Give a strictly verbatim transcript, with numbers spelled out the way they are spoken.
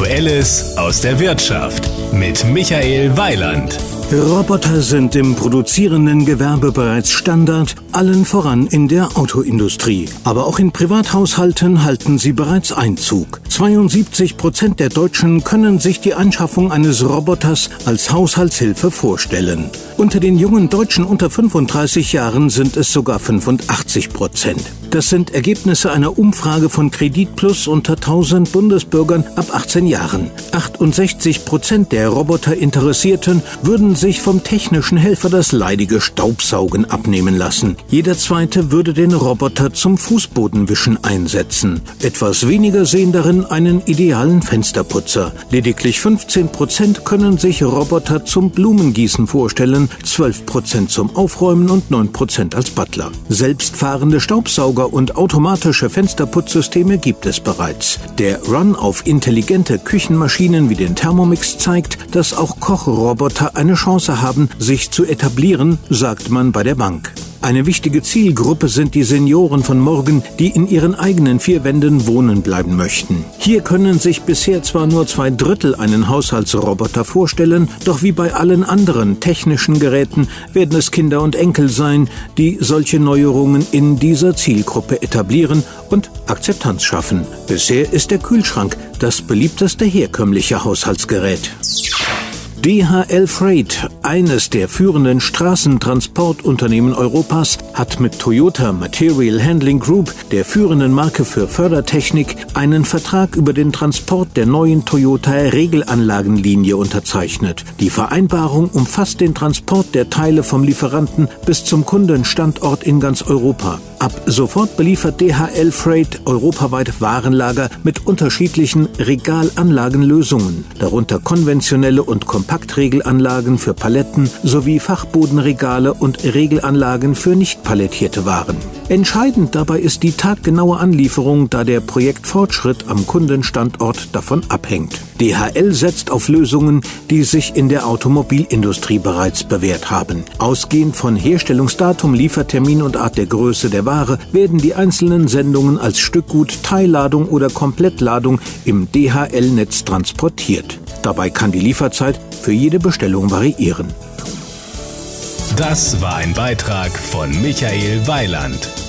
Aktuelles aus der Wirtschaft mit Michael Weiland. Roboter sind im produzierenden Gewerbe bereits Standard, allen voran in der Autoindustrie. Aber auch in Privathaushalten halten sie bereits Einzug. zweiundsiebzig Prozent der Deutschen können sich die Anschaffung eines Roboters als Haushaltshilfe vorstellen. Unter den jungen Deutschen unter fünfunddreißig Jahren sind es sogar fünfundachtzig Prozent. Das sind Ergebnisse einer Umfrage von Kreditplus unter tausend Bundesbürgern ab achtzehn Jahren. achtundsechzig Prozent der Roboterinteressierten würden sich vom technischen Helfer das leidige Staubsaugen abnehmen lassen. Jeder Zweite würde den Roboter zum Fußbodenwischen einsetzen. Etwas weniger sehen darin einen idealen Fensterputzer. Lediglich fünfzehn Prozent können sich Roboter zum Blumengießen vorstellen, zwölf Prozent zum Aufräumen und neun Prozent als Butler. Selbstfahrende Staubsauger und automatische Fensterputzsysteme gibt es bereits. Der Run auf intelligente Küchenmaschinen wie den Thermomix zeigt, dass auch Kochroboter eine Chance haben, sich zu etablieren, sagt man bei der Bank. Eine wichtige Zielgruppe sind die Senioren von morgen, die in ihren eigenen vier Wänden wohnen bleiben möchten. Hier können sich bisher zwar nur zwei Drittel einen Haushaltsroboter vorstellen, doch wie bei allen anderen technischen Geräten werden es Kinder und Enkel sein, die solche Neuerungen in dieser Zielgruppe etablieren und Akzeptanz schaffen. Bisher ist der Kühlschrank das beliebteste herkömmliche Haushaltsgerät. D H L Freight, eines der führenden Straßentransportunternehmen Europas, hat mit Toyota Material Handling Group, der führenden Marke für Fördertechnik, einen Vertrag über den Transport der neuen Toyota Regelanlagenlinie unterzeichnet. Die Vereinbarung umfasst den Transport der Teile vom Lieferanten bis zum Kundenstandort in ganz Europa. Ab sofort beliefert D H L Freight europaweit Warenlager mit unterschiedlichen Regalanlagenlösungen, darunter konventionelle und Kompaktregelanlagen für Paletten sowie Fachbodenregale und Regelanlagen für nicht palettierte Waren. Entscheidend dabei ist die taggenaue Anlieferung, da der Projektfortschritt am Kundenstandort davon abhängt. D H L setzt auf Lösungen, die sich in der Automobilindustrie bereits bewährt haben. Ausgehend von Herstellungsdatum, Liefertermin und Art der Größe der Ware werden die einzelnen Sendungen als Stückgut, Teilladung oder Komplettladung im D H L-Netz transportiert. Dabei kann die Lieferzeit für jede Bestellung variieren. Das war ein Beitrag von Michael Weiland.